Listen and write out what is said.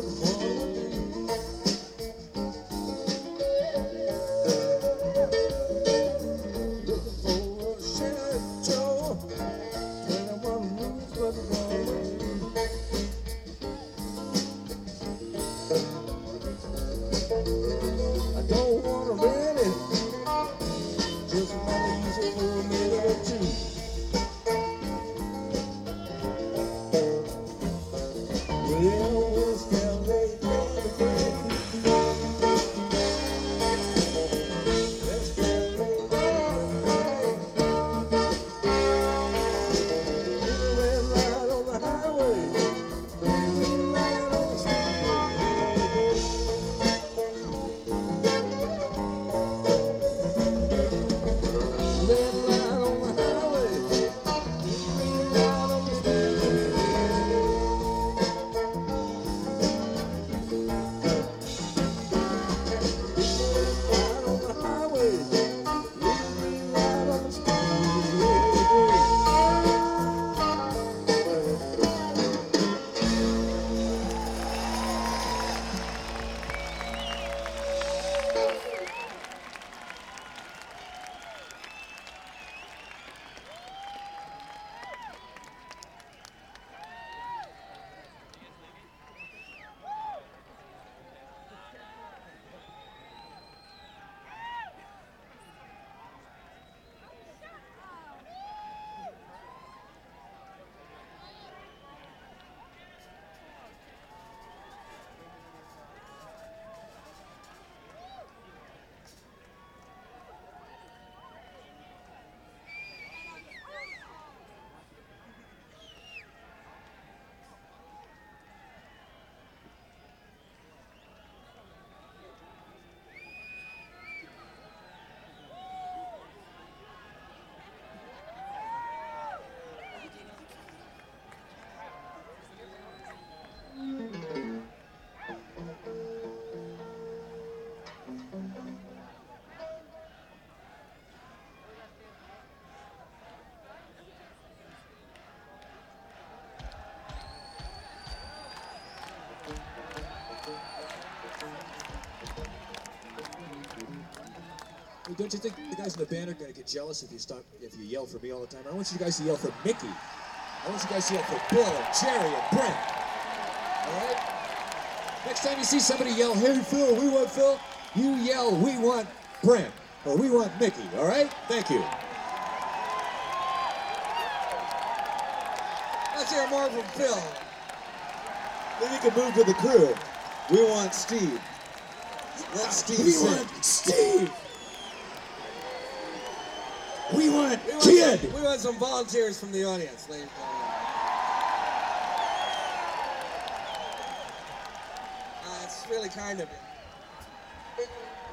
Don't you think the guys in the band are going to get jealous if you yell for me all the time? I want you guys to yell for Mickey. I want you guys to yell for Bill and Jerry and Brent. All right? Next time you see somebody yell, "Hey Phil, we want Phil," you yell, "We want Brent," or "We want Mickey." All right? Thank you. Let's hear more from Phil. Then you can move to the crew. We want Steve. Let Steve sing. We want Steve. We want Kid. We want some volunteers from the audience, ladies and gentlemen. It's really kind of you.